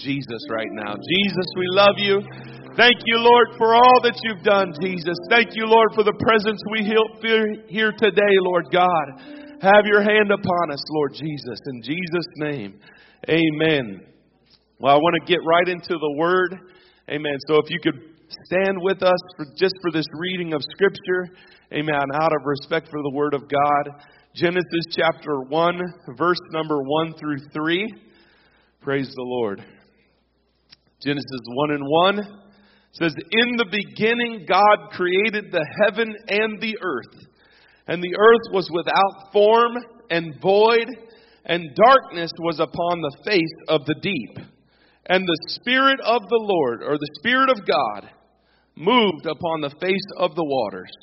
Jesus right now. Jesus, we love you. Thank you, Lord, for all that you've done, Jesus. Thank you, Lord, for the presence we feel here today, Lord God. Have your hand upon us, Lord Jesus. In Jesus' name, amen. Well, I want to get right into the Word. Amen. So if you could stand with us just for this reading of Scripture. Amen. Out of respect for the Word of God. Genesis chapter 1, verse number 1 through 3. Praise the Lord. Genesis 1 and 1 says, "In the beginning God created the heaven and the earth. And the earth was without form and void, and darkness was upon the face of the deep. And the Spirit of the Lord, or the Spirit of God, moved upon the face of the waters.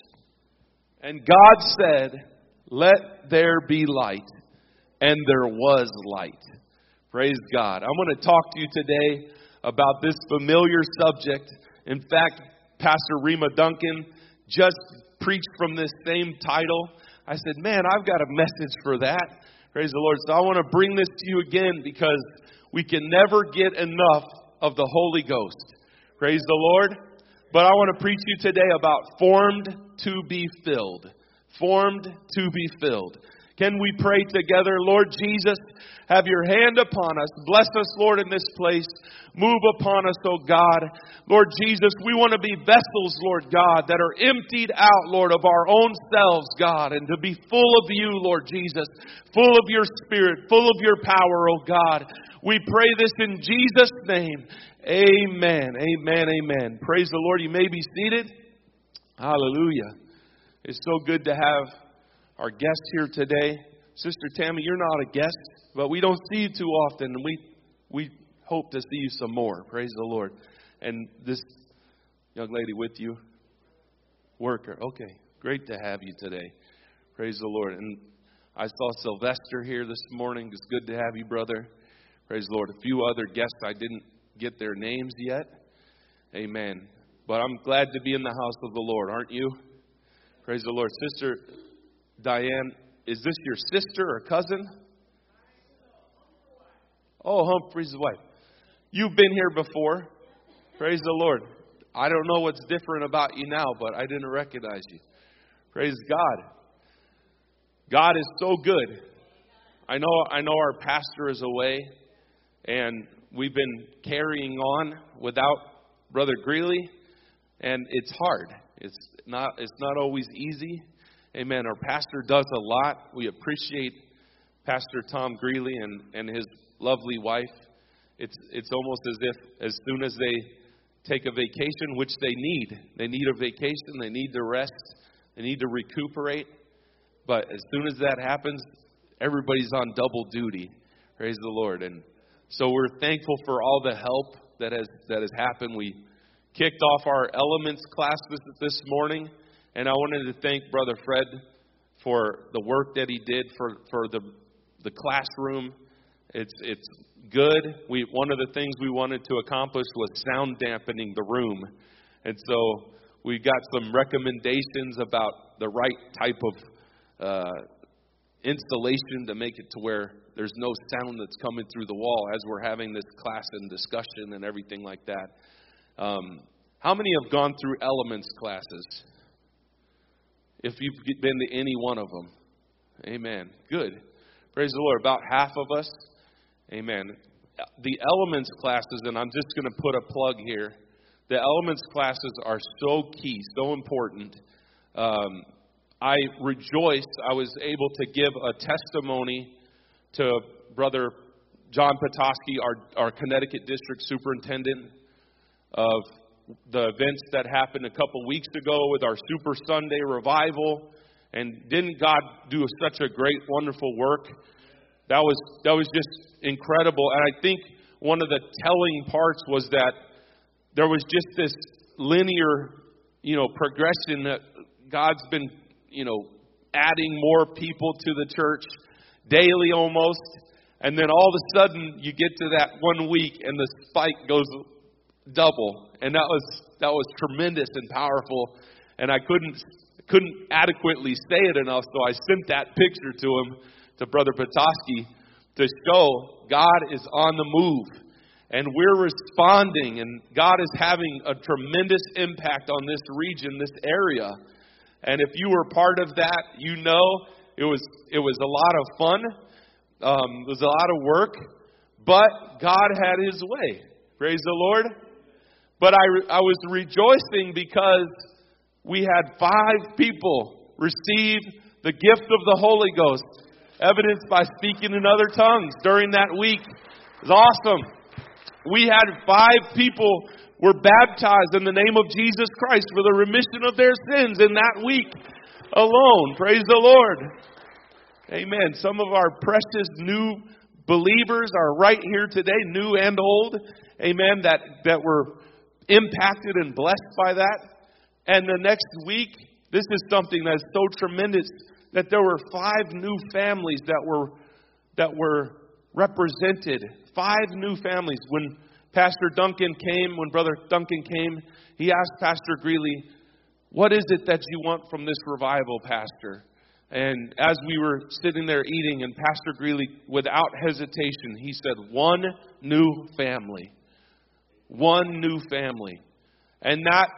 And God said, 'Let there be light.' And there was light." Praise God. I'm going to talk to you today about this familiar subject. In fact, Pastor Rima Duncan just preached from this same title. I said, man, I've got a message for that. Praise the Lord. So I want to bring this to you again because we can never get enough of the Holy Ghost. Praise the Lord. But I want to preach to you today about formed to be filled. Formed to be filled. Can we pray together? Lord Jesus, have your hand upon us. Bless us, Lord, in this place. Move upon us, oh God. Lord Jesus, we want to be vessels, Lord God, that are emptied out, Lord, of our own selves, God, and to be full of you, Lord Jesus, full of your Spirit, full of your power, oh God. We pray this in Jesus' name. Amen. Amen. Amen. Praise the Lord. You may be seated. Hallelujah. It's so good to have our guest here today. Sister Tammy, you're not a guest, but we don't see you too often, and we hope to see you some more. Praise the Lord. And this young lady with you, worker. Okay, great to have you today. Praise the Lord. And I saw Sylvester here this morning. It's good to have you, brother. Praise the Lord. A few other guests, I didn't get their names yet. Amen. But I'm glad to be in the house of the Lord, aren't you? Praise the Lord. Sister Diane, is this your sister or cousin? Oh, Humphrey's wife. You've been here before. Praise the Lord. I don't know what's different about you now, but I didn't recognize you. Praise God. God is so good. I know our pastor is away, and we've been carrying on without Brother Greeley, and it's hard. It's not always easy. Amen. Our pastor does a lot. We appreciate Pastor Tom Greeley and his lovely wife. It's almost as if as soon as they take a vacation, which they need a vacation, they need to rest, they need to recuperate. But as soon as that happens, everybody's on double duty. Praise the Lord. And so we're thankful for all the help that has happened. We kicked off our elements class this morning. And I wanted to thank Brother Fred for the work that he did for the classroom. It's good. One of the things we wanted to accomplish was sound dampening the room. And so we got some recommendations about the right type of installation to make it to where there's no sound that's coming through the wall as we're having this class and discussion and everything like that. How many have gone through elements classes? If you've been to any one of them. Amen. Good. Praise the Lord. About half of us. Amen. The elements classes, and I'm just going to put a plug here. The elements classes are so key, so important. I rejoiced I was able to give a testimony to Brother John Petoskey, our Connecticut District Superintendent, of the events that happened a couple weeks ago with our Super Sunday revival. And didn't God do such a great, wonderful work? That was just incredible. And I think one of the telling parts was that there was just this linear, progression that God's been, adding more people to the church daily almost. And then all of a sudden you get to that 1 week and the spike goes double. And that was tremendous and powerful. And I couldn't adequately say it enough, so I sent that picture to him, to Brother Petoskey, to show God is on the move. And we're responding, and God is having a tremendous impact on this region, this area. And if you were part of that, you know it was a lot of fun. It was a lot of work, but God had His way. Praise the Lord. But I was rejoicing because we had 5 people receive the gift of the Holy Ghost, evidenced by speaking in other tongues during that week. It was awesome. We had 5 people were baptized in the name of Jesus Christ for the remission of their sins in that week alone. Praise the Lord. Amen. Some of our precious new believers are right here today, new and old. Amen. That were impacted and blessed by that. And the next week, this is something that's so tremendous that there were 5 new families that were represented. 5 new families. When Pastor Duncan came, when Brother Duncan came, he asked Pastor Greeley, "What is it that you want from this revival, Pastor?" And as we were sitting there eating, and Pastor Greeley, without hesitation, he said, "One new family. One new family." And that,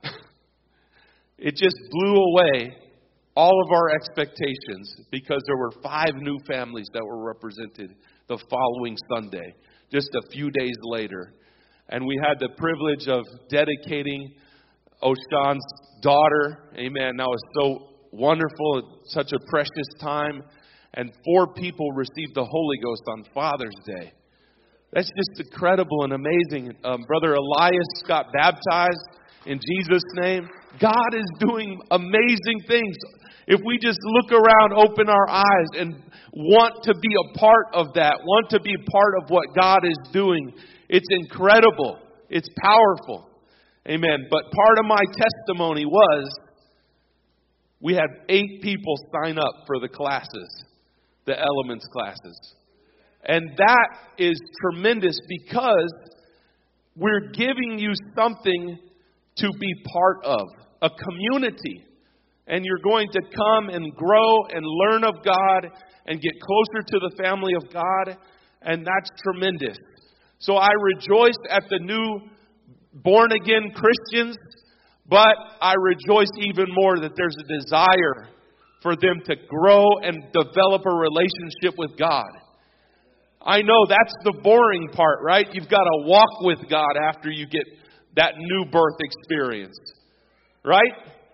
it just blew away all of our expectations, because there were 5 new families that were represented the following Sunday, just a few days later. And we had the privilege of dedicating Oshan's daughter. Amen. That was so wonderful, such a precious time. And 4 people received the Holy Ghost on Father's Day. That's just incredible and amazing. Brother Elias got baptized in Jesus' name. God is doing amazing things. If we just look around, open our eyes, and want to be a part of that, want to be a part of what God is doing, it's incredible. It's powerful. Amen. But part of my testimony was we had 8 people sign up for the classes, the elements classes. And that is tremendous, because we're giving you something to be part of, a community. And you're going to come and grow and learn of God and get closer to the family of God. And that's tremendous. So I rejoiced at the new born-again Christians, but I rejoice even more that there's a desire for them to grow and develop a relationship with God. I know that's the boring part, right? You've got to walk with God after you get that new birth experience, right?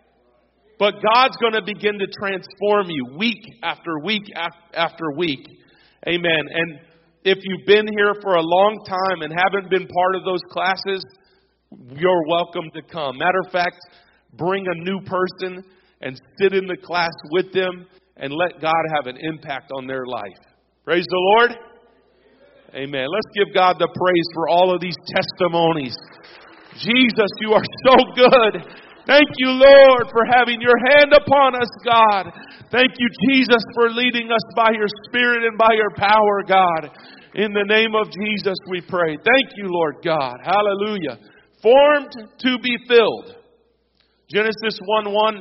But God's going to begin to transform you week after week after week. Amen. And if you've been here for a long time and haven't been part of those classes, you're welcome to come. Matter of fact, bring a new person and sit in the class with them and let God have an impact on their life. Praise the Lord. Amen. Let's give God the praise for all of these testimonies. Jesus, you are so good. Thank you, Lord, for having your hand upon us, God. Thank you, Jesus, for leading us by your Spirit and by your power, God. In the name of Jesus, we pray. Thank you, Lord God. Hallelujah. Formed to be filled. Genesis 1:1.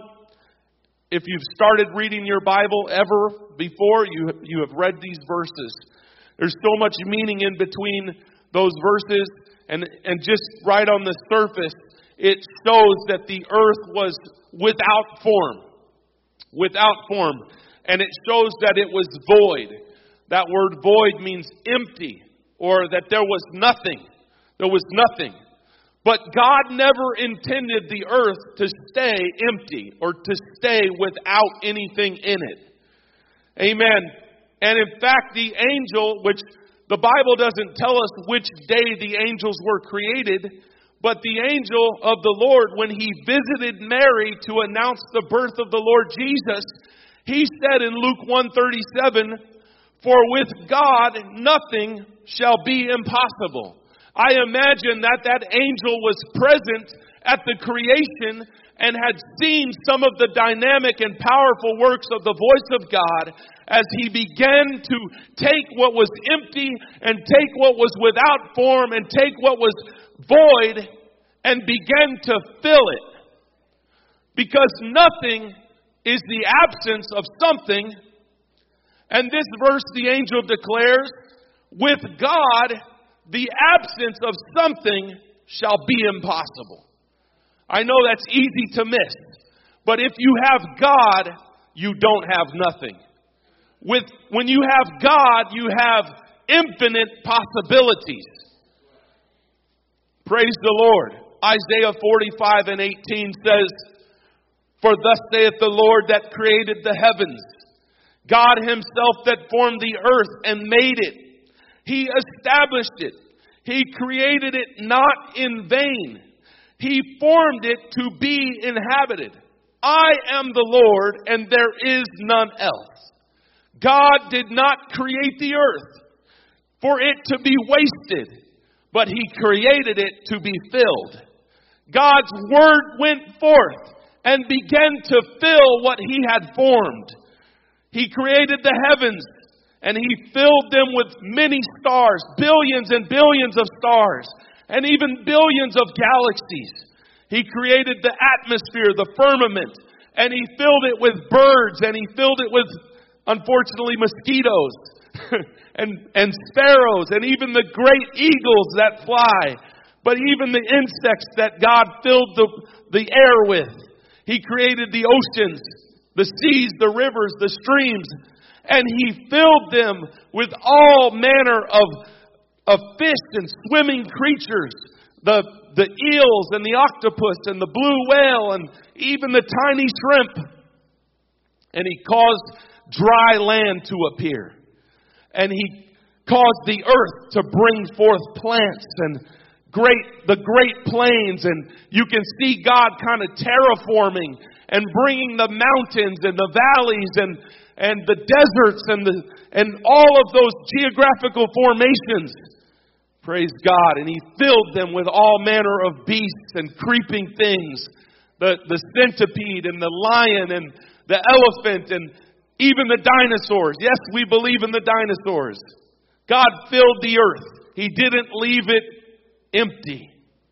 If you've started reading your Bible ever before, you have read these verses. There's so much meaning in between those verses. And just right on the surface, it shows that the earth was without form. Without form. And it shows that it was void. That word void means empty, or that there was nothing. There was nothing. But God never intended the earth to stay empty or to stay without anything in it. Amen. And in fact, the angel, which the Bible doesn't tell us which day the angels were created, but the angel of the Lord, when he visited Mary to announce the birth of the Lord Jesus, he said in Luke 1:37, "For with God nothing shall be impossible." I imagine that angel was present at the creation and had seen some of the dynamic and powerful works of the voice of God as he began to take what was empty and take what was without form and take what was void and began to fill it. Because nothing is the absence of something. And this verse, the angel declares, with God, the absence of something shall be impossible. I know that's easy to miss. But if you have God, you don't have nothing. When you have God, you have infinite possibilities. Praise the Lord. Isaiah 45:18 says, "For thus saith the Lord that created the heavens, God himself that formed the earth and made it. He established it. He created it not in vain. He formed it to be inhabited. I am the Lord, and there is none else." God did not create the earth for it to be wasted, but He created it to be filled. God's word went forth and began to fill what He had formed. He created the heavens, and He filled them with many stars, billions and billions of stars, and even billions of galaxies. He created the atmosphere, the firmament, and He filled it with birds, and He filled it with, unfortunately, mosquitoes and sparrows, and even the great eagles that fly, but even the insects that God filled the air with. He created the oceans, the seas, the rivers, the streams, and He filled them with all manner of fish and swimming creatures, the eels and the octopus and the blue whale and even the tiny shrimp. And He caused dry land to appear. And He caused the earth to bring forth plants and the great plains. And you can see God kind of terraforming and bringing the mountains and the valleys and the deserts and all of those geographical formations. Praise God. And He filled them with all manner of beasts and creeping things. The centipede and the lion and the elephant and even the dinosaurs. Yes, we believe in the dinosaurs. God filled the earth. He didn't leave it empty.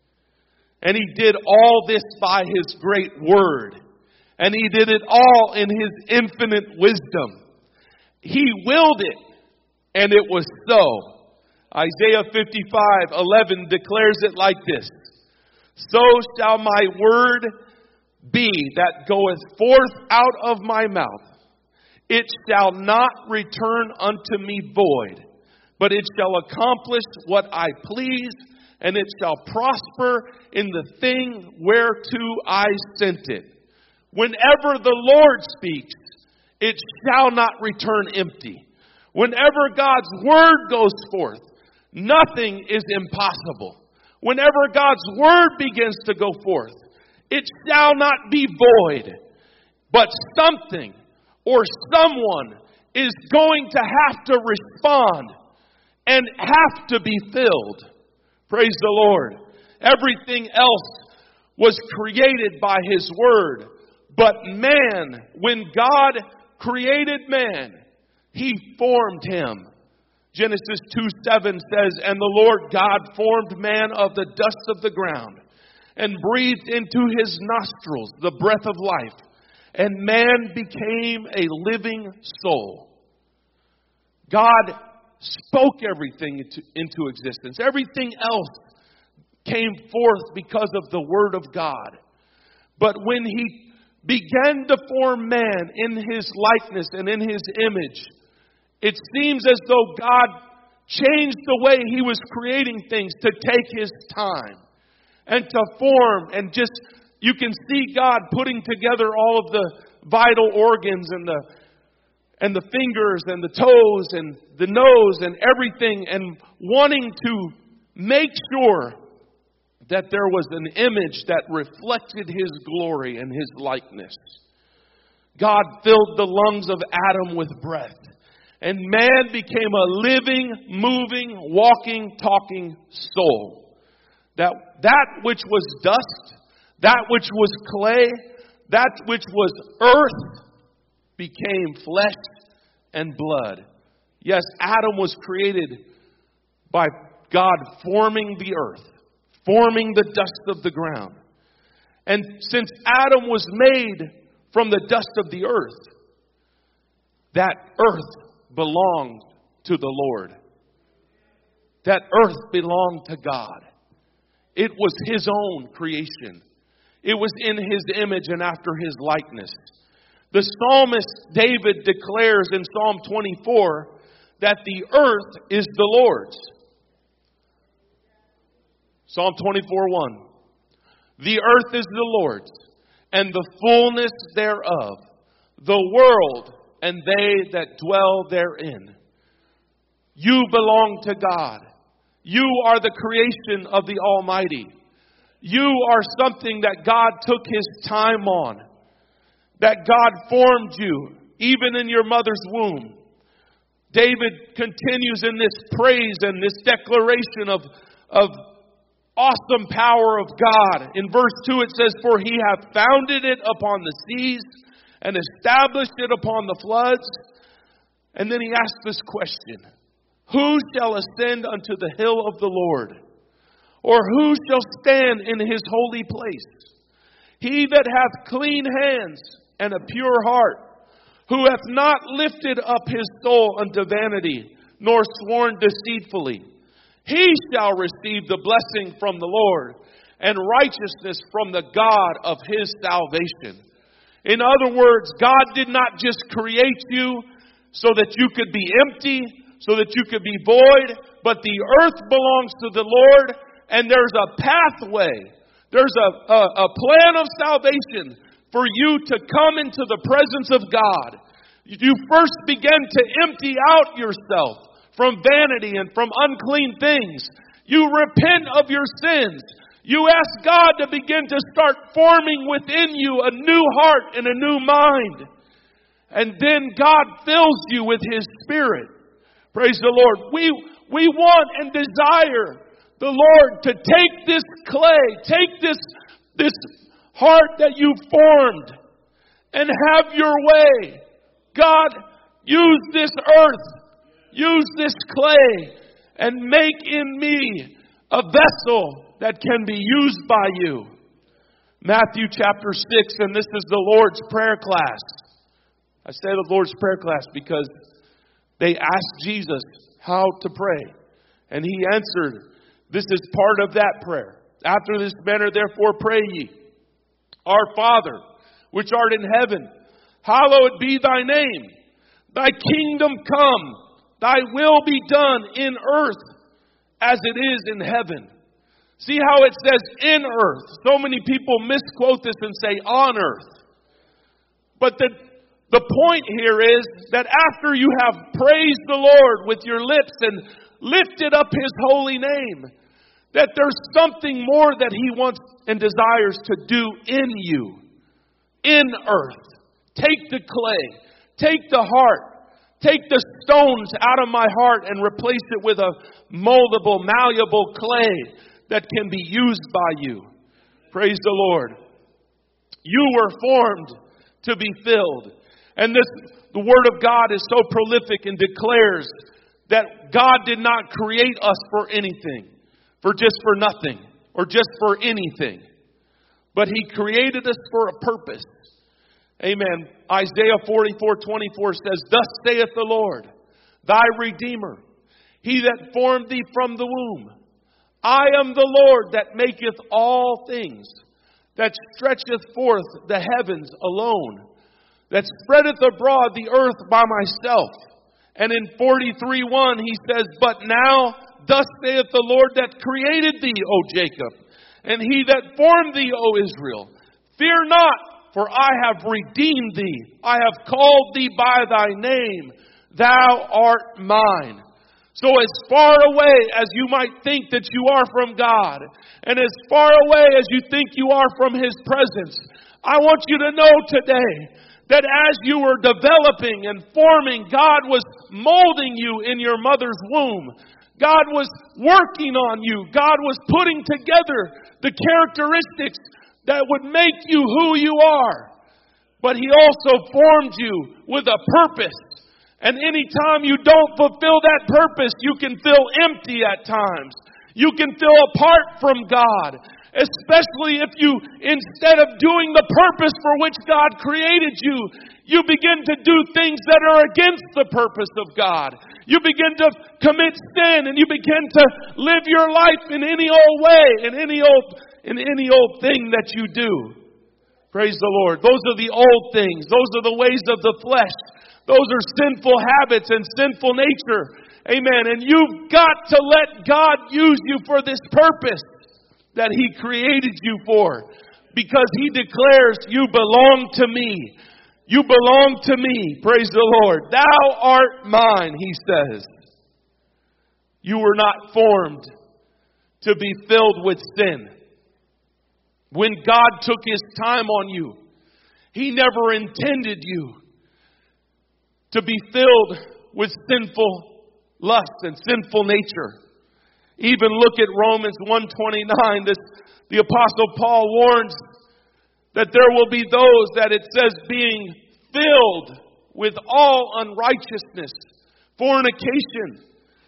And He did all this by His great word. And He did it all in His infinite wisdom. He willed it, and it was so. Isaiah 55:11 declares it like this: "So shall my word be that goeth forth out of my mouth. It shall not return unto me void, but it shall accomplish what I please, and it shall prosper in the thing whereto I sent it." Whenever the Lord speaks, it shall not return empty. Whenever God's word goes forth, nothing is impossible. Whenever God's word begins to go forth, it shall not be void, but something or someone is going to have to respond and have to be filled. Praise the Lord. Everything else was created by His word. But man, when God created man, He formed him. Genesis 2:7 says, "And the Lord God formed man of the dust of the ground, and breathed into his nostrils the breath of life, and man became a living soul." God spoke everything into existence. Everything else came forth because of the word of God. But when He began to form man in His likeness and in His image, it seems as though God changed the way He was creating things to take His time and to form, and just, you can see God putting together all of the vital organs and the fingers and the toes and the nose and everything, and wanting to make sure that there was an image that reflected His glory and His likeness. God filled the lungs of Adam with breath, and man became a living, moving, walking, talking soul. That which was dust, that which was clay, that which was earth, became flesh and blood. Yes, Adam was created by God forming the earth, forming the dust of the ground. And since Adam was made from the dust of the earth, that earth belonged to the Lord. that earth belonged to God. It was His own creation. It was in His image and after His likeness. The psalmist David declares in Psalm 24 that the earth is the Lord's. Psalm 24:1. The earth is the Lord's, and the fullness thereof, the world and they that dwell therein. You belong to God. You are the creation of the Almighty. You are something that God took His time on. That God formed you, even in your mother's womb. David continues in this praise and this declaration of awesome power of God. In verse 2 it says, For He hath founded it upon the seas and established it upon the floods. And then he asks this question, Who shall ascend unto the hill of the Lord? Or who shall stand in His holy place? He that hath clean hands and a pure heart, who hath not lifted up his soul unto vanity, nor sworn deceitfully. He shall receive the blessing from the Lord, and righteousness from the God of his salvation. In other words, God did not just create you so that you could be empty, so that you could be void, but the earth belongs to the Lord, and there's a pathway. There's a plan of salvation for you to come into the presence of God. You first begin to empty out yourself from vanity and from unclean things. You repent of your sins. You ask God to begin to start forming within you a new heart and a new mind. And then God fills you with His Spirit. Praise the Lord. We want and desire the Lord to take this clay, take this heart that you formed, and have your way. God, use this earth, use this clay, and make in me a vessel that can be used by you. Matthew chapter 6, and this is the Lord's Prayer class. I say the Lord's Prayer class because they asked Jesus how to pray. And He answered, this is part of that prayer. After this manner, therefore, pray ye. Our Father, which art in heaven, hallowed be thy name. Thy kingdom come. Thy will be done in earth as it is in heaven. See how it says in earth. So many people misquote this and say on earth. But the point here is that after you have praised the Lord with your lips and lifted up His holy name, that there's something more that He wants and desires to do in you. In earth. Take the clay. Take the heart. Take the stones out of my heart and replace it with a moldable, malleable clay that can be used by you. Praise the Lord. You were formed to be filled. And the Word of God is so prolific and declares that God did not create us for anything, for nothing, or just for anything. But He created us for a purpose. Amen. Isaiah 44:24 says, Thus saith the Lord, thy Redeemer, He that formed thee from the womb. I am the Lord that maketh all things, that stretcheth forth the heavens alone, that spreadeth abroad the earth by myself. And in 43:1 He says, But now thus saith the Lord that created thee, O Jacob, and He that formed thee, O Israel. Fear not, for I have redeemed thee. I have called thee by thy name. Thou art mine. So as far away as you might think that you are from God, and as far away as you think you are from His presence, I want you to know today that as you were developing and forming, God was molding you in your mother's womb. God was working on you. God was putting together the characteristics that would make you who you are. But He also formed you with a purpose. And anytime you don't fulfill that purpose, you can feel empty at times. You can feel apart from God. Especially if you, instead of doing the purpose for which God created you, You begin to do things that are against the purpose of God. You begin to commit sin, and you begin to live your life in any old way, in any old thing that you do. Praise the Lord. Those are the old things. Those are the ways of the flesh. Those are sinful habits and sinful nature. Amen. And you've got to let God use you for this purpose that He created you for. Because He declares, you belong to me. You belong to me. Praise the Lord. Thou art mine, He says. You were not formed to be filled with sin. When God took His time on you, He never intended you to be filled with sinful lust and sinful nature. Even look at Romans 1:29. The Apostle Paul warns that there will be those that it says being filled with all unrighteousness, fornication,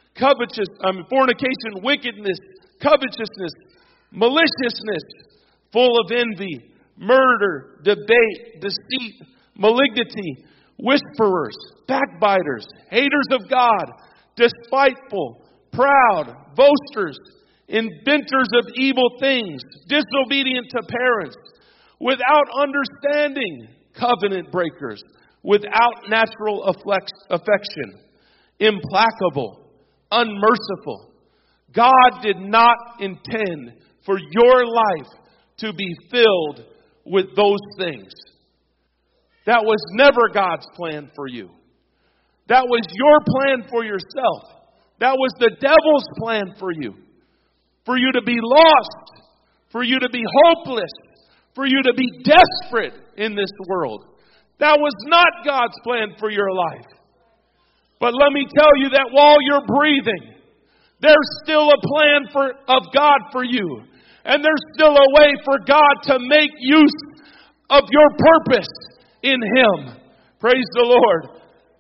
wickedness, covetousness, maliciousness, full of envy, murder, debate, deceit, malignity, whisperers, backbiters, haters of God, despiteful, proud, boasters, inventors of evil things, disobedient to parents, without understanding, covenant breakers, without natural affection, implacable, unmerciful. God did not intend for your life to be filled with those things. That was never God's plan for you. That was your plan for yourself. That was the devil's plan for you. For you to be lost. For you to be hopeless. For you to be desperate in this world. That was not God's plan for your life. But let me tell you that while you're breathing, there's still a plan of God for you. And there's still a way for God to make use of your purpose in Him. Praise the Lord.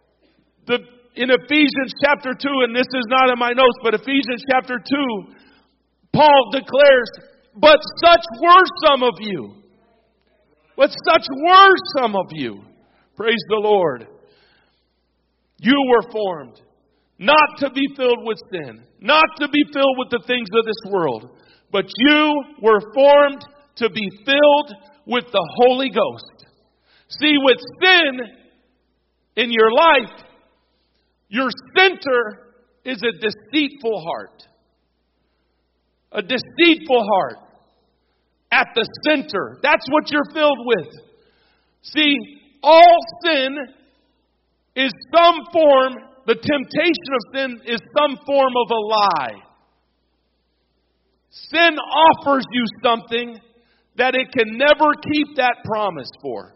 In Ephesians chapter 2, and this is not in my notes, but Ephesians chapter 2, Paul declares, but such were some of you. But such were some of you. Praise the Lord. You were formed not to be filled with sin, not to be filled with the things of this world, but you were formed to be filled with the Holy Ghost. See, with sin in your life, your center is a deceitful heart. A deceitful heart. At the center. That's what you're filled with. See, all sin is some form, the temptation of sin is some form of a lie. Sin offers you something that it can never keep that promise for.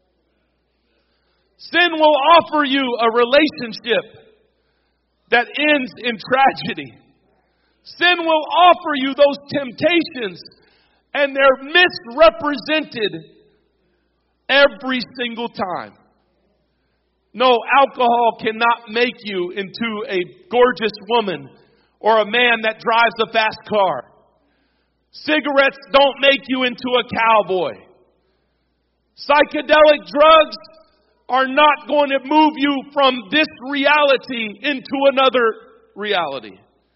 Sin will offer you a relationship that ends in tragedy. Sin will offer you those temptations, and they're misrepresented every single time. No, alcohol cannot make you into a gorgeous woman or a man that drives a fast car. Cigarettes don't make you into a cowboy. Psychedelic drugs are not going to move you from this reality into another reality.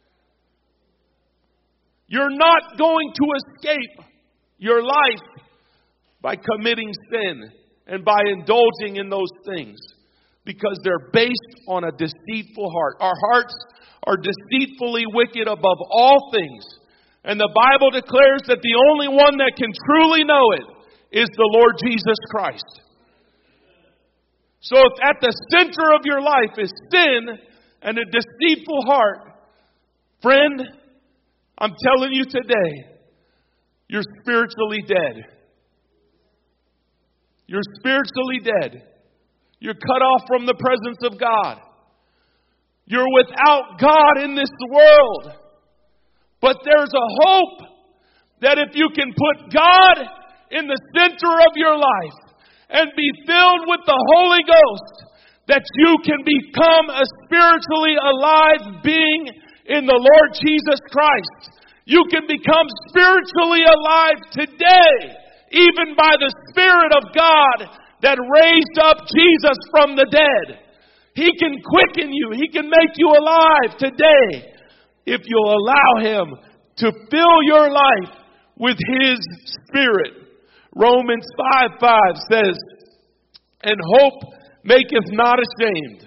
You're not going to escape your life by committing sin and by indulging in those things, because they're based on a deceitful heart. Our hearts are deceitfully wicked above all things. And the Bible declares that the only one that can truly know it is the Lord Jesus Christ. So if at the center of your life is sin and a deceitful heart, friend, I'm telling you today, you're spiritually dead. You're spiritually dead. You're cut off from the presence of God. You're without God in this world. But there's a hope that if you can put God in the center of your life and be filled with the Holy Ghost, that you can become a spiritually alive being in the Lord Jesus Christ. You can become spiritually alive today, even by the Spirit of God that raised up Jesus from the dead. He can quicken you. He can make you alive today if you'll allow Him to fill your life with His Spirit. Romans 5:5 says, and hope maketh not ashamed.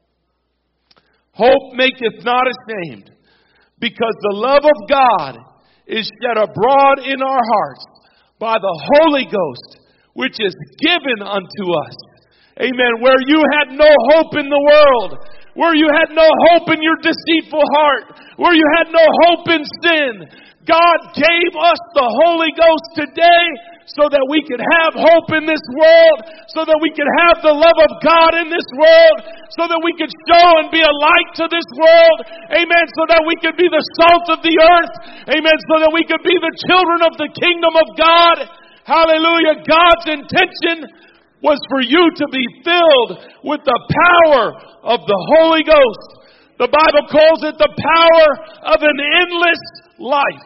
Hope maketh not ashamed, because the love of God is shed abroad in our hearts by the Holy Ghost, which is given unto us. Amen. Where you had no hope in the world, where you had no hope in your deceitful heart, where you had no hope in sin, God gave us the Holy Ghost today so that we could have hope in this world, so that we could have the love of God in this world, so that we could show and be a light to this world. Amen. So that we could be the salt of the earth. Amen. So that we could be the children of the kingdom of God. Hallelujah. God's intention was for you to be filled with the power of the Holy Ghost. The Bible calls it the power of an endless life.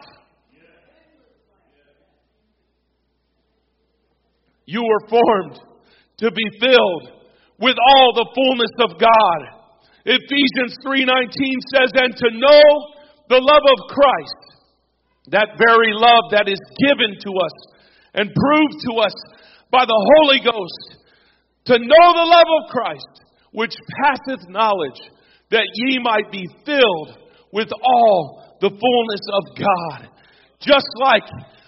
You were formed to be filled with all the fullness of God. Ephesians 3:19 says, and to know the love of Christ, that very love that is given to us and proved to us by the Holy Ghost, to know the love of Christ, which passeth knowledge, that ye might be filled with all the fullness of God. Just like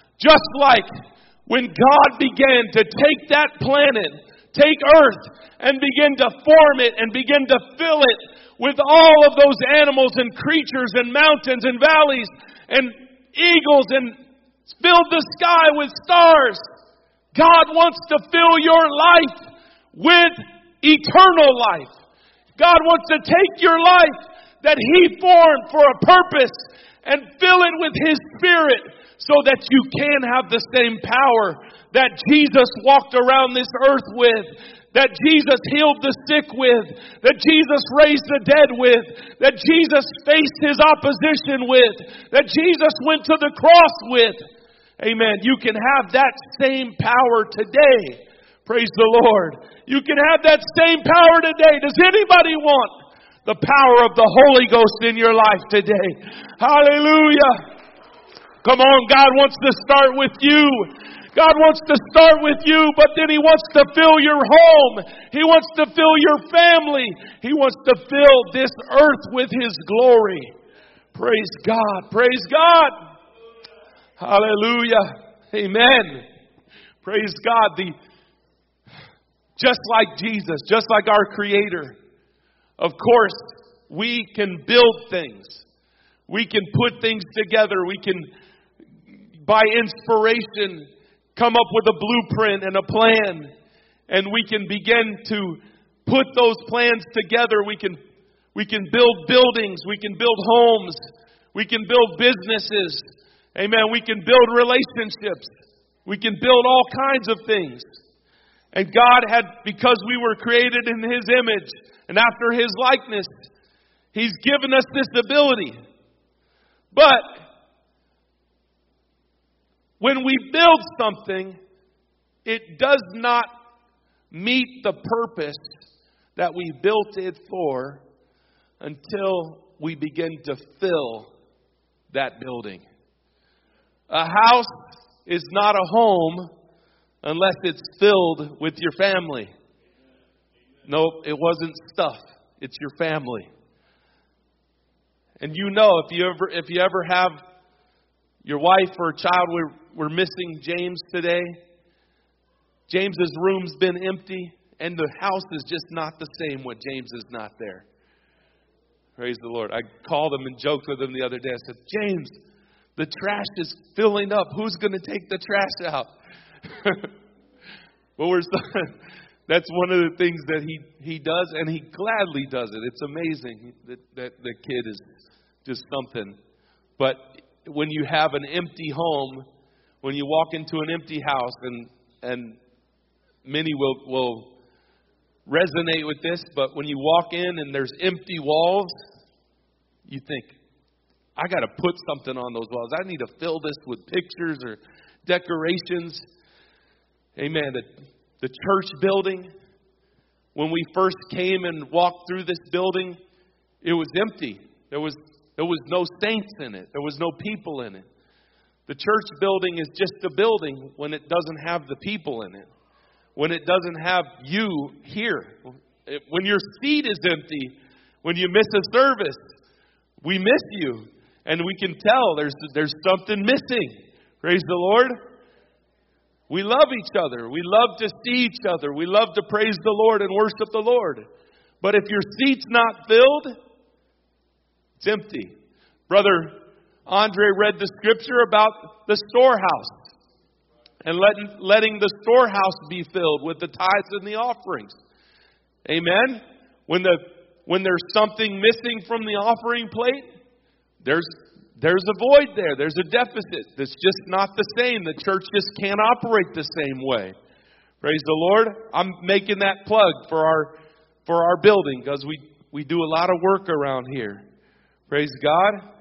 when God began to take that planet, take earth, and begin to form it and begin to fill it with all of those animals and creatures and mountains and valleys and eagles and filled the sky with stars. God wants to fill your life with eternal life. God wants to take your life that He formed for a purpose and fill it with His Spirit so that you can have the same power that Jesus walked around this earth with, that Jesus healed the sick with, that Jesus raised the dead with, that Jesus faced His opposition with, that Jesus went to the cross with. Amen. You can have that same power today. Praise the Lord. You can have that same power today. Does anybody want the power of the Holy Ghost in your life today? Hallelujah. Come on, God wants to start with you. God wants to start with you, but then He wants to fill your home. He wants to fill your family. He wants to fill this earth with His glory. Praise God. Praise God. Hallelujah. Amen. Praise God. Just like Jesus, just like our Creator, of course, we can build things. We can put things together. We can, by inspiration, come up with a blueprint and a plan. And we can begin to put those plans together. We can build buildings. We can build homes. We can build businesses. Amen. We can build relationships. We can build all kinds of things. And God had, because we were created in His image and after His likeness, He's given us this ability. But when we build something, it does not meet the purpose that we built it for until we begin to fill that building. A house is not a home unless it's filled with your family. No, it wasn't stuff. It's your family. And you know, if you ever have your wife or child, we're missing James today. James's room's been empty, and the house is just not the same when James is not there. Praise the Lord. I called him and joked with him the other day. I said, James, the trash is filling up. Who's going to take the trash out? Well, that's one of the things that he does, and he gladly does it. It's amazing that the kid is just something. But when you have an empty home, when you walk into an empty house, and many will resonate with this, but when you walk in and there's empty walls, you think, I got to put something on those walls. I need to fill this with pictures or decorations. Amen. The church building, when we first came and walked through this building, it was empty. There was no saints in it. There was no people in it. The church building is just a building when it doesn't have the people in it. When it doesn't have you here. When your seat is empty, when you miss a service, we miss you. And we can tell there's something missing. Praise the Lord. We love each other. We love to see each other. We love to praise the Lord and worship the Lord. But if your seat's not filled, it's empty. Brother Andre read the scripture about the storehouse and letting the storehouse be filled with the tithes and the offerings. Amen. When there's something missing from the offering plate, there's a void there. There's a deficit. That's just not the same. The church just can't operate the same way. Praise the Lord. I'm making that plug for our building because we do a lot of work around here. Praise God.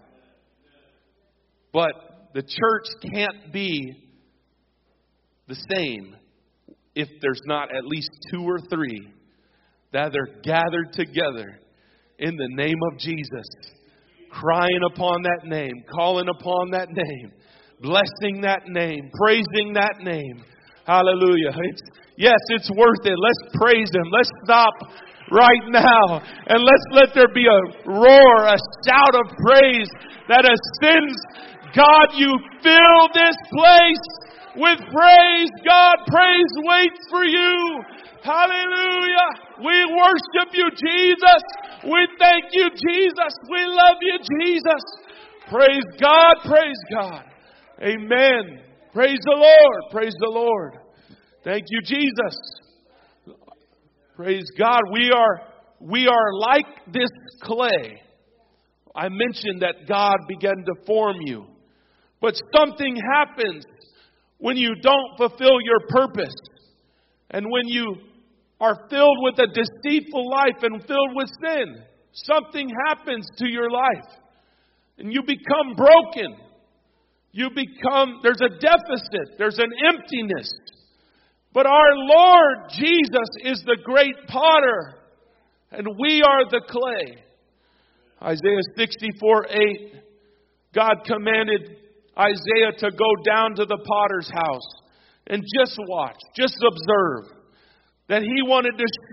But the church can't be the same if there's not at least 2 or 3 that are gathered together in the name of Jesus, crying upon that name, calling upon that name, blessing that name, praising that name. Hallelujah. It's worth it. Let's praise Him. Let's stop right now and let's let there be a roar, a shout of praise that ascends. God, you fill this place with praise. God, praise waits for you. Hallelujah. We worship you, Jesus. We thank you, Jesus. We love you, Jesus. Praise God. Praise God. Amen. Praise the Lord. Praise the Lord. Thank you, Jesus. Praise God. We are like this clay. I mentioned that God began to form you. But something happens when you don't fulfill your purpose. And when you are filled with a deceitful life and filled with sin, something happens to your life. And you become broken. There's a deficit. There's an emptiness. But our Lord Jesus is the great potter. And we are the clay. Isaiah 64:8. God commanded Isaiah to go down to the potter's house and just watch, just observe. That he wanted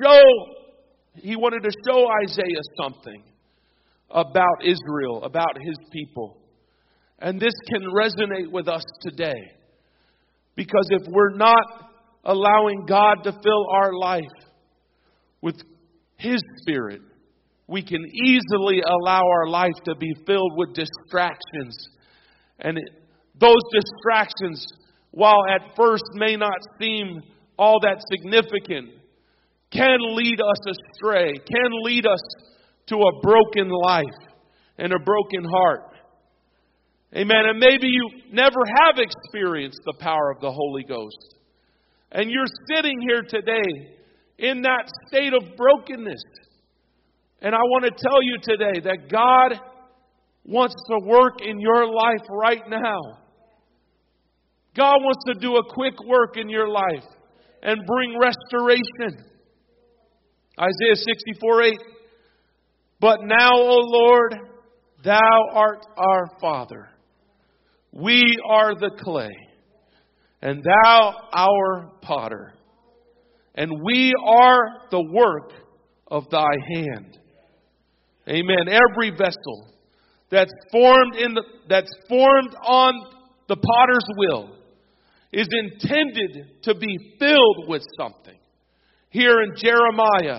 to show Isaiah something about Israel, about his people. And this can resonate with us today. Because if we're not allowing God to fill our life with His Spirit, we can easily allow our life to be filled with distractions. And those distractions, while at first may not seem all that significant, can lead us astray, can lead us to a broken life and a broken heart. Amen. And maybe you never have experienced the power of the Holy Ghost. And you're sitting here today in that state of brokenness. And I want to tell you today that God wants to work in your life right now. God wants to do a quick work in your life and bring restoration. Isaiah 64:8. But now, O Lord, Thou art our Father. We are the clay, and Thou our potter. And we are the work of Thy hand. Amen. Every vessel that's formed on the potter's will is intended to be filled with something. Here in Jeremiah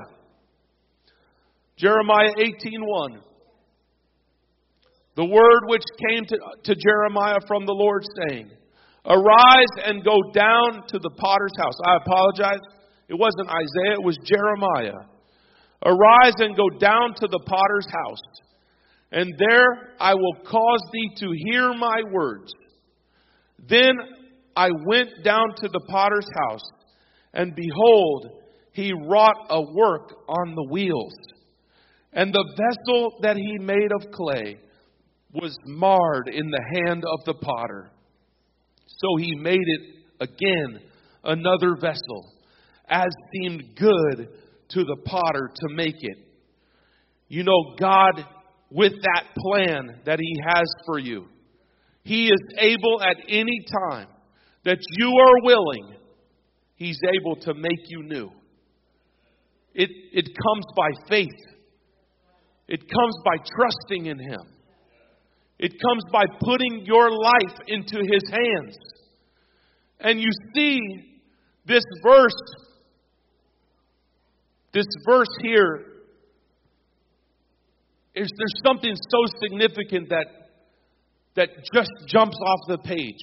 18:1, the word which came to Jeremiah from the Lord, saying, Arise and go down to the potter's house. I apologize. It wasn't Isaiah, it was Jeremiah. Arise and go down to the potter's house, and there I will cause thee to hear my words. Then I went down to the potter's house, and behold, he wrought a work on the wheels. And the vessel that he made of clay was marred in the hand of the potter. So he made it again another vessel, as seemed good to the potter to make it. You know, God, with that plan that He has for you, He is able at any time that you are willing, He's able to make you new. It comes by faith. It comes by trusting in Him. It comes by putting your life into His hands. And you see this verse here, there's something so significant that just jumps off the page.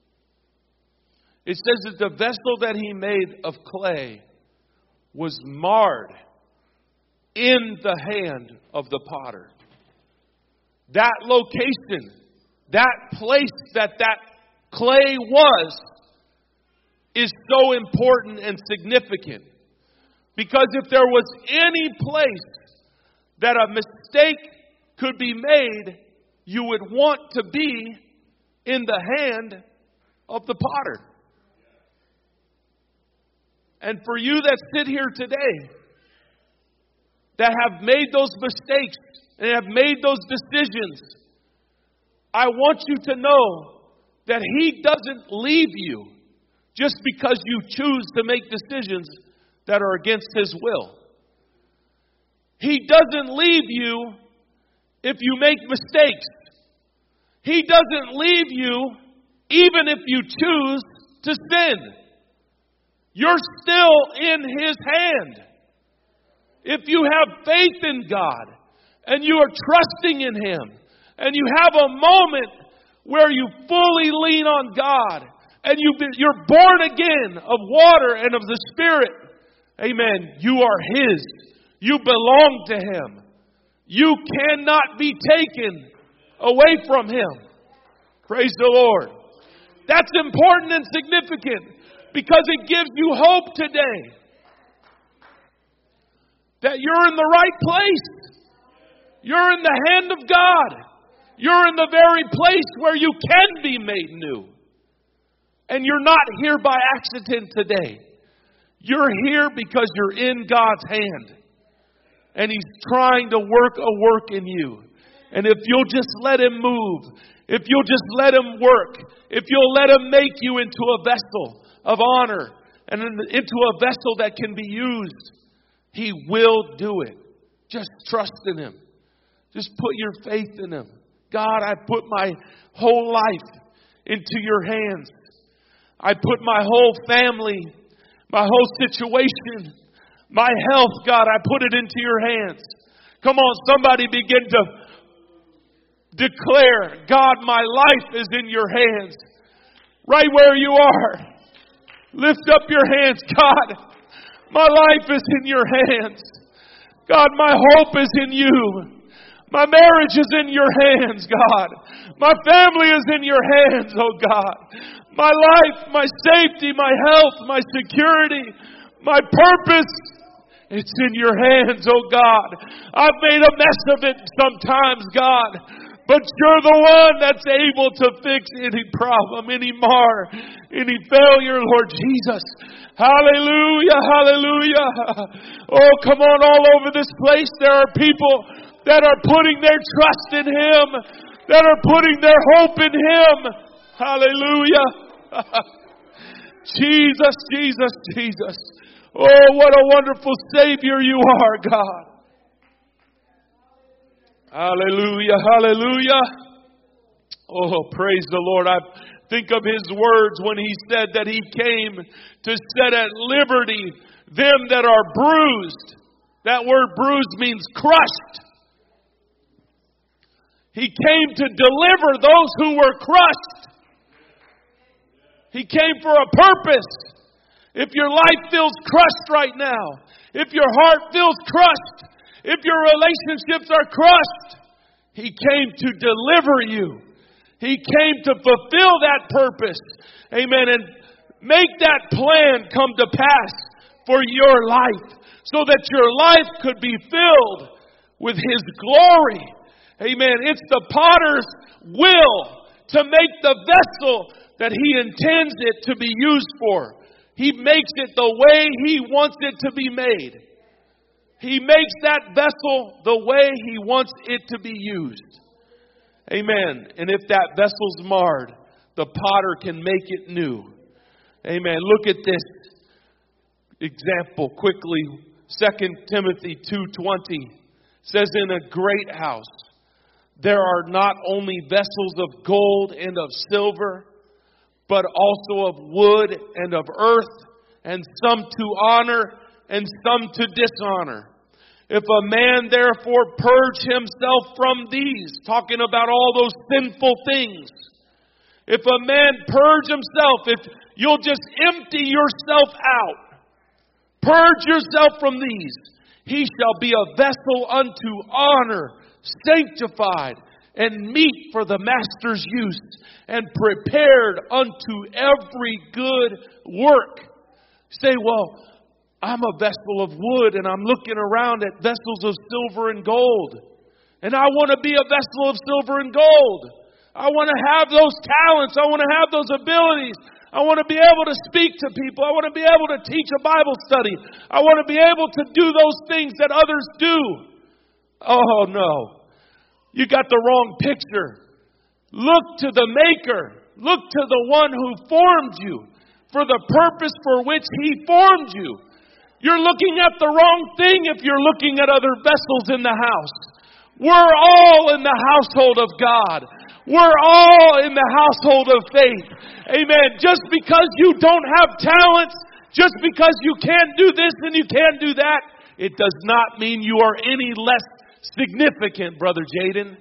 It says that the vessel that He made of clay was marred in the hand of the potter. That location, that place that clay was, is so important and significant. Because if there was any place that a mistake could be made, you would want to be in the hand of the potter. And for you that sit here today, that have made those mistakes and have made those decisions, I want you to know that He doesn't leave you just because you choose to make decisions that are against His will. He doesn't leave you if you make mistakes. He doesn't leave you even if you choose to sin. You're still in His hand. If you have faith in God and you are trusting in Him and you have a moment where you fully lean on God and you're born again of water and of the Spirit, amen, you are His. You belong to Him. You cannot be taken away from Him. Praise the Lord. That's important and significant because it gives you hope today that you're in the right place. You're in the hand of God. You're in the very place where you can be made new. And you're not here by accident today. You're here because you're in God's hand. And He's trying to work a work in you. And if you'll just let Him move, if you'll just let Him work, if you'll let Him make you into a vessel of honor and into a vessel that can be used, He will do it. Just trust in Him. Just put your faith in Him. God, I put my whole life into your hands. I put my whole family, my whole situation, my health, God, I put it into your hands. Come on, somebody begin to declare, God, my life is in your hands. Right where you are. Lift up your hands, God. My life is in your hands. God, my hope is in you. My marriage is in your hands, God. My family is in your hands, oh God. My life, my safety, my health, my security, my purpose, it's in your hands, oh God. I've made a mess of it sometimes, God. But you're the one that's able to fix any problem, any mar, any failure, Lord Jesus. Hallelujah, hallelujah. Oh, come on, all over this place there are people that are putting their trust in Him, that are putting their hope in Him. Hallelujah. Jesus, Jesus, Jesus. Oh, what a wonderful Savior you are, God. Hallelujah, hallelujah. Oh, praise the Lord. I think of His words when He said that He came to set at liberty them that are bruised. That word bruised means crushed. He came to deliver those who were crushed. He came for a purpose. If your life feels crushed right now, if your heart feels crushed, if your relationships are crushed, He came to deliver you. He came to fulfill that purpose. Amen. And make that plan come to pass for your life so that your life could be filled with His glory. Amen. It's the potter's will to make the vessel that He intends it to be used for. He makes it the way He wants it to be made. He makes that vessel the way He wants it to be used. Amen. And if that vessel's marred, the potter can make it new. Amen. Look at this example quickly. 2 Timothy 2:20 says, in a great house there are not only vessels of gold and of silver, but also of wood and of earth, and some to honor and some to dishonor. If a man therefore purge himself from these, talking about all those sinful things. If a man purge himself, if you'll just empty yourself out, purge yourself from these, he shall be a vessel unto honor, sanctified, and meet for the master's use, and prepared unto every good work. Say, well, I'm a vessel of wood, and I'm looking around at vessels of silver and gold. And I want to be a vessel of silver and gold. I want to have those talents. I want to have those abilities. I want to be able to speak to people. I want to be able to teach a Bible study. I want to be able to do those things that others do. Oh, no. You got the wrong picture. Look to the Maker. Look to the one who formed you for the purpose for which He formed you. You're looking at the wrong thing if you're looking at other vessels in the house. We're all in the household of God. We're all in the household of faith. Amen. Just because you don't have talents, just because you can't do this and you can't do that, it does not mean you are any less significant, Brother Jaden.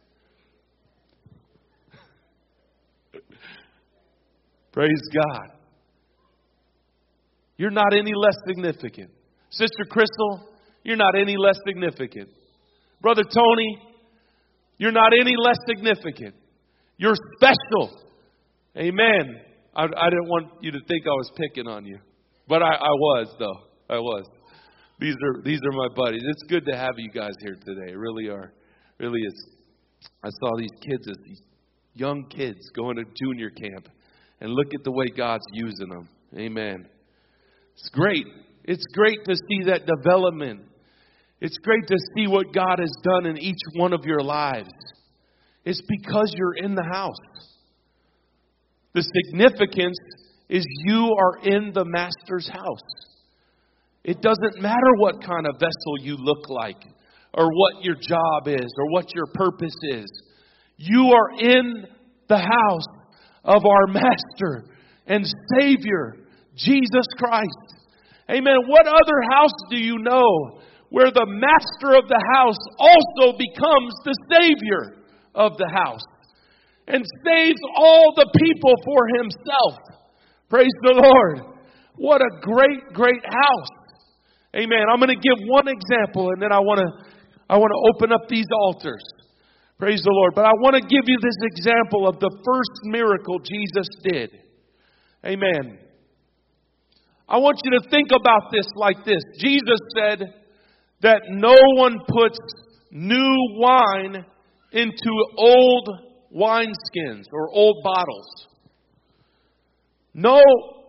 Praise God. You're not any less significant. Sister Crystal, you're not any less significant. Brother Tony, you're not any less significant. You're special. Amen. I didn't want you to think I was picking on you. But I was, though. I was. These are my buddies. It's good to have you guys here today. It really are. Really is. I saw these kids, these young kids going to junior camp. And look at the way God's using them. Amen. It's great. It's great to see that development. It's great to see what God has done in each one of your lives. It's because you're in the house. The significance is you are in the Master's house. It doesn't matter what kind of vessel you look like, or what your job is, or what your purpose is. You are in the house of our Master and Savior, Jesus Christ. Amen. What other house do you know where the master of the house also becomes the Savior of the house and saves all the people for Himself? Praise the Lord. What a great, great house. Amen. I'm going to give one example, and then I want to open up these altars. Praise the Lord. But I want to give you this example of the first miracle Jesus did. Amen. I want you to think about this like this. Jesus said that no one puts new wine into old wineskins or old bottles. No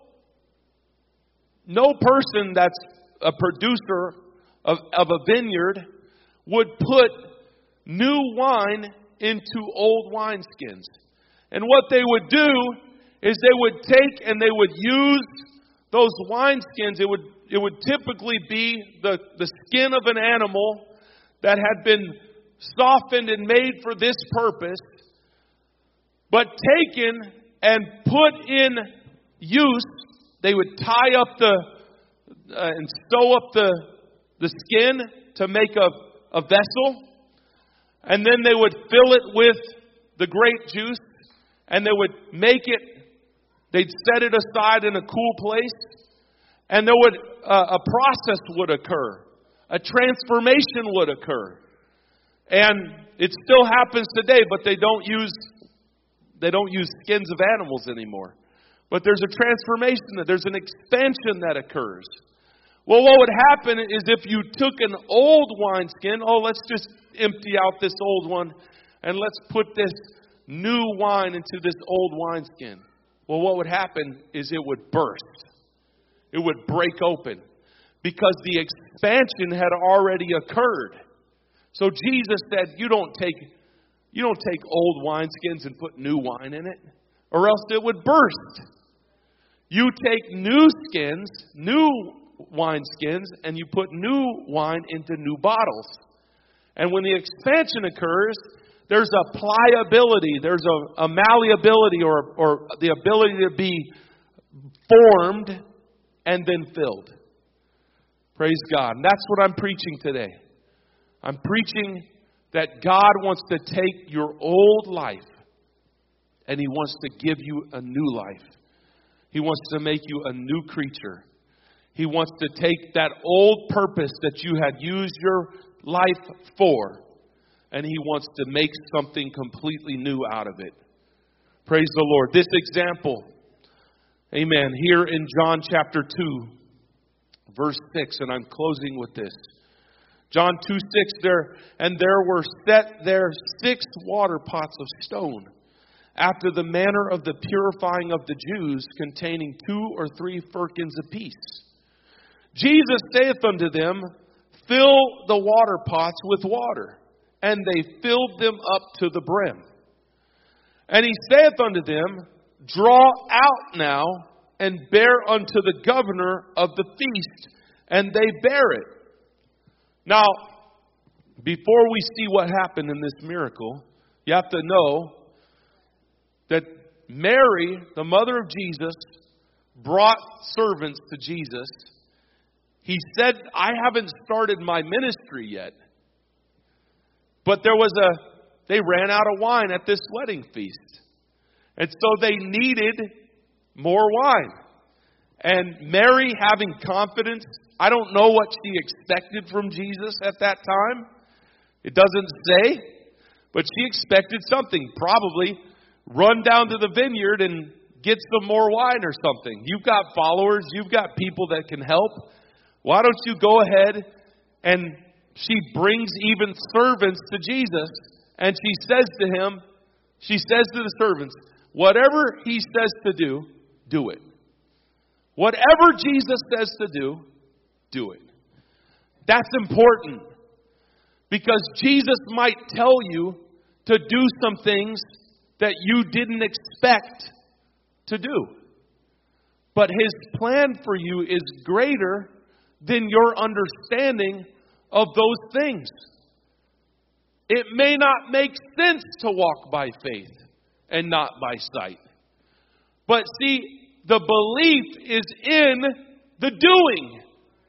person that's a producer of a vineyard would put new wine into old wineskins. And what they would do is they would take and they would use those wineskins. It would typically be the skin of an animal that had been softened and made for this purpose, but taken and put in use. They would tie up and sew up the skin to make a vessel, and then they would fill it with the grape juice, and they would make it. They'd set it aside in a cool place, and there would a process would occur, a transformation would occur, and it still happens today. But they don't use skins of animals anymore. But there's a transformation, there's an expansion that occurs. Well, what would happen is if you took an old wineskin, let's just empty out this old one, and let's put this new wine into this old wineskin. Well, what would happen is it would burst. It would break open because the expansion had already occurred. So Jesus said, you don't take old wineskins and put new wine in it, or else it would burst. You take new skins, new wineskins, and you put new wine into new bottles. And when the expansion occurs, there's a pliability, there's a malleability or the ability to be formed and then filled. Praise God. And that's what I'm preaching today. I'm preaching that God wants to take your old life and He wants to give you a new life. He wants to make you a new creature. He wants to take that old purpose that you had used your life for, and He wants to make something completely new out of it. Praise the Lord. This example, amen, here in John chapter 2, verse 6, and I'm closing with this. John 2:6, there were set there 6 water pots of stone, after the manner of the purifying of the Jews, containing 2 or 3 firkins apiece. Jesus saith unto them, fill the water pots with water. And they filled them up to the brim. And He saith unto them, draw out now, and bear unto the governor of the feast. And they bear it. Now, before we see what happened in this miracle, you have to know that Mary, the mother of Jesus, brought servants to Jesus. He said, I haven't started my ministry yet. But they ran out of wine at this wedding feast. And so they needed more wine. And Mary, having confidence, I don't know what she expected from Jesus at that time. It doesn't say. But she expected something. Probably run down to the vineyard and get some more wine or something. You've got followers. You've got people that can help. Why don't you go ahead? And she brings even servants to Jesus. And she says to the servants, whatever He says to do, do it. Whatever Jesus says to do, do it. That's important. Because Jesus might tell you to do some things that you didn't expect to do. But His plan for you is greater than your understanding of those things. It may not make sense to walk by faith and not by sight. But see, the belief is in the doing,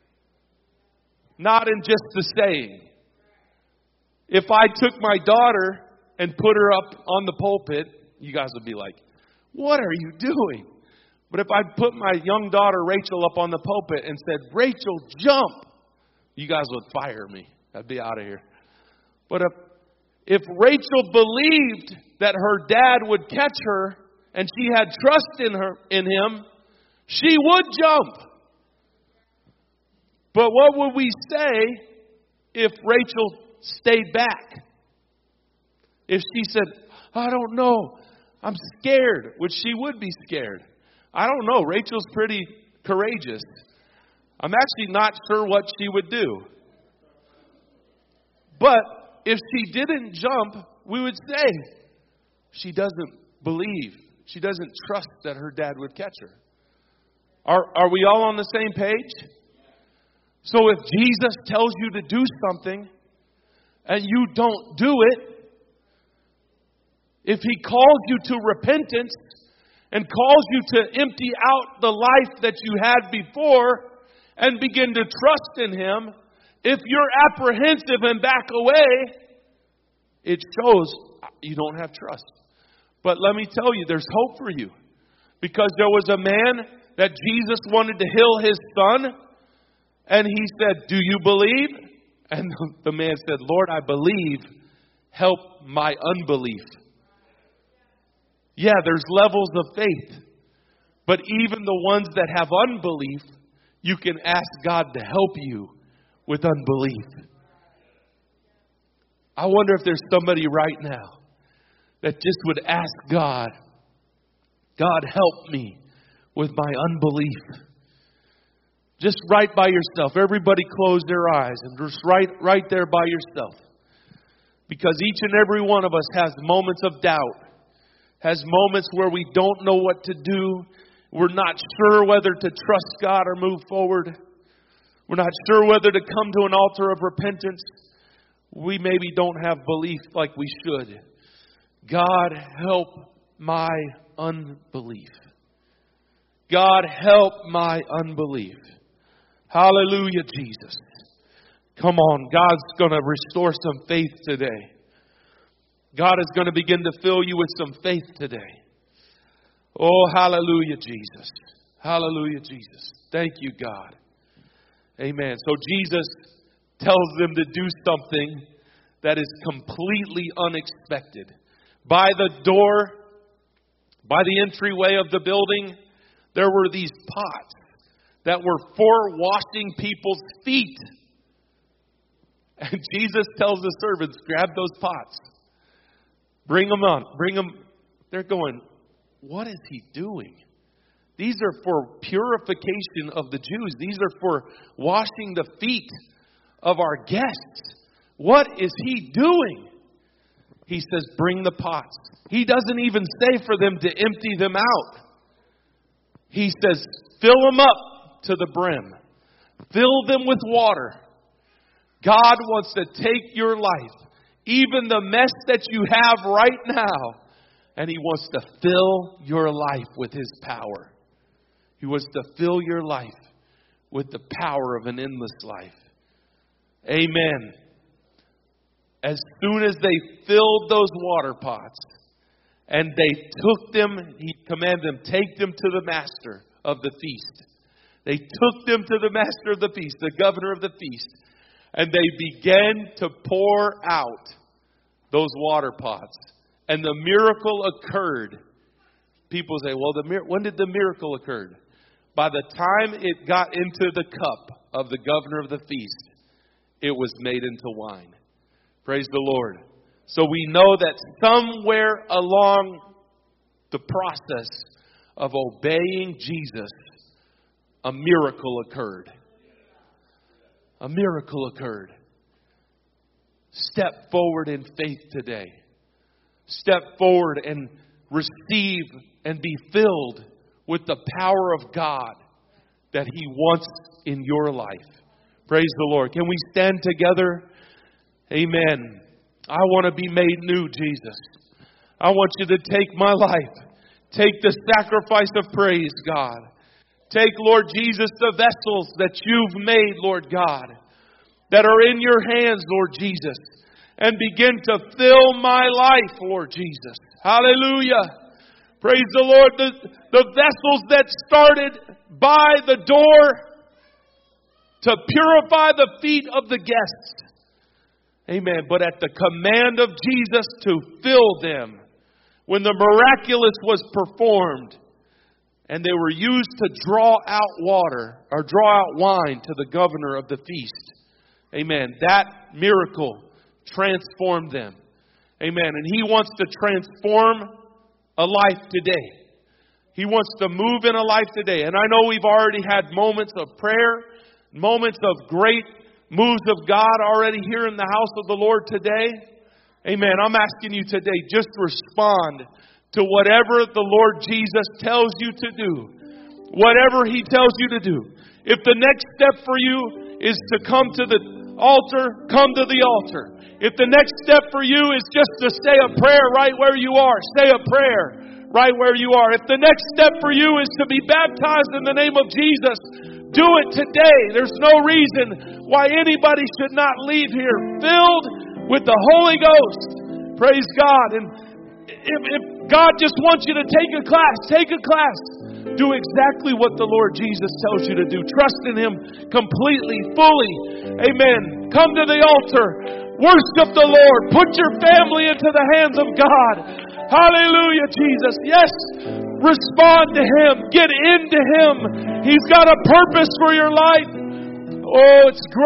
not in just the saying. If I took my daughter and put her up on the pulpit, you guys would be like, what are you doing? But if I put my young daughter Rachel up on the pulpit and said, Rachel, jump, you guys would fire me. I'd be out of here. But if Rachel believed that her dad would catch her and she had trust in him, she would jump. But what would we say if Rachel stayed back? If she said, I don't know, I'm scared, which she would be scared. I don't know, Rachel's pretty courageous. I'm actually not sure what she would do. But if she didn't jump, we would say she doesn't believe. She doesn't trust that her dad would catch her. Are we all on the same page? So if Jesus tells you to do something and you don't do it, if He calls you to repentance and calls you to empty out the life that you had before and begin to trust in Him, if you're apprehensive and back away, it shows you don't have trust. But let me tell you, there's hope for you. Because there was a man that Jesus wanted to heal his son. And he said, do you believe? And the man said, Lord, I believe. Help my unbelief. Yeah, there's levels of faith. But even the ones that have unbelief, you can ask God to help you with unbelief. I wonder if there's somebody right now that just would ask God, God, help me with my unbelief. Just right by yourself. Everybody close their eyes and just right there by yourself. Because each and every one of us has moments of doubt. Has moments where we don't know what to do. We're not sure whether to trust God or move forward. We're not sure whether to come to an altar of repentance. We maybe don't have belief like we should. God, help my unbelief. God, help my unbelief. Hallelujah, Jesus. Come on, God's going to restore some faith today. God is going to begin to fill you with some faith today. Oh, hallelujah, Jesus. Hallelujah, Jesus. Thank you, God. Amen. So Jesus tells them to do something that is completely unexpected. By the door, by the entryway of the building, there were these pots that were for washing people's feet. And Jesus tells the servants, grab those pots. Bring them on. Bring them. They're going, what is he doing? These are for purification of the Jews. These are for washing the feet of our guests. What is he doing? He says, bring the pots. He doesn't even say for them to empty them out. He says, fill them up to the brim. Fill them with water. God wants to take your life, even the mess that you have right now, and He wants to fill your life with His power. He wants to fill your life with the power of an endless life. Amen. As soon as they filled those water pots and they took them, He commanded them, take them to the master of the feast. They took them to the master of the feast, the governor of the feast, and they began to pour out those water pots. And the miracle occurred. People say, well, when did the miracle occur? By the time it got into the cup of the governor of the feast, it was made into wine. Praise the Lord. So we know that somewhere along the process of obeying Jesus, a miracle occurred. A miracle occurred. Step forward in faith today. Step forward and receive and be filled with the power of God that He wants in your life. Praise the Lord. Can we stand together? Amen. I want to be made new, Jesus. I want you to take my life. Take the sacrifice of praise, God. Take, Lord Jesus, the vessels that you've made, Lord God, that are in your hands, Lord Jesus, and begin to fill my life, Lord Jesus. Hallelujah. Praise the Lord. The vessels that started by the door to purify the feet of the guests. Amen. But at the command of Jesus to fill them, when the miraculous was performed, and they were used to draw out water, or draw out wine to the governor of the feast. Amen. That miracle transformed them. Amen. And He wants to transform a life today. He wants to move in a life today. And I know we've already had moments of prayer, moments of great moves of God already here in the house of the Lord today. Amen. I'm asking you today, just respond to whatever the Lord Jesus tells you to do. Whatever He tells you to do. If the next step for you is to come to the altar, come to the altar. If the next step for you is just to say a prayer right where you are, say a prayer right where you are. If the next step for you is to be baptized in the name of Jesus, do it today. There's no reason why anybody should not leave here filled with the Holy Ghost. Praise God. And if God just wants you to take a class, take a class. Do exactly what the Lord Jesus tells you to do. Trust in Him completely, fully. Amen. Come to the altar. Worship the Lord. Put your family into the hands of God. Hallelujah, Jesus. Yes. Respond to Him. Get into Him. He's got a purpose for your life. Oh, it's great.